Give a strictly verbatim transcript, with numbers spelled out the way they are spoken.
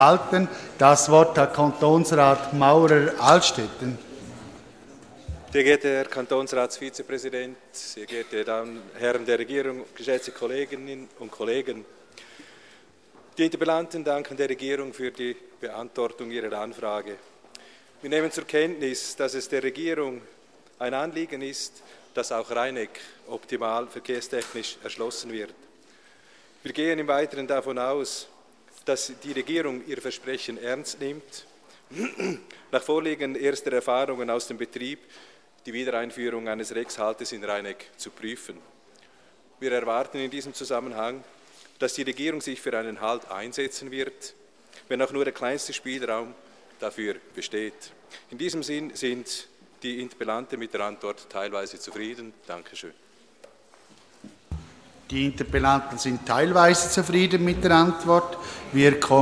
Das Wort hat Kantonsrat Maurer-Altstetten. Sehr geehrter Herr Kantonsratsvizepräsident, sehr geehrte Damen und Herren der Regierung, geschätzte Kolleginnen und Kollegen. Die Interpellanten danken der Regierung für die Beantwortung ihrer Anfrage. Wir nehmen zur Kenntnis, dass es der Regierung ein Anliegen ist, dass auch Rheineck optimal verkehrstechnisch erschlossen wird. Wir gehen im Weiteren davon aus, dass die Regierung ihr Versprechen ernst nimmt, nach Vorliegen erster Erfahrungen aus dem Betrieb die Wiedereinführung eines Rexhaltes in Rheineck zu prüfen. Wir erwarten in diesem Zusammenhang, dass die Regierung sich für einen Halt einsetzen wird, wenn auch nur der kleinste Spielraum dafür besteht. In diesem Sinn sind die Interpellanten mit der Antwort teilweise zufrieden. Dankeschön. Die Interpellanten sind teilweise zufrieden mit der Antwort. Wir kommen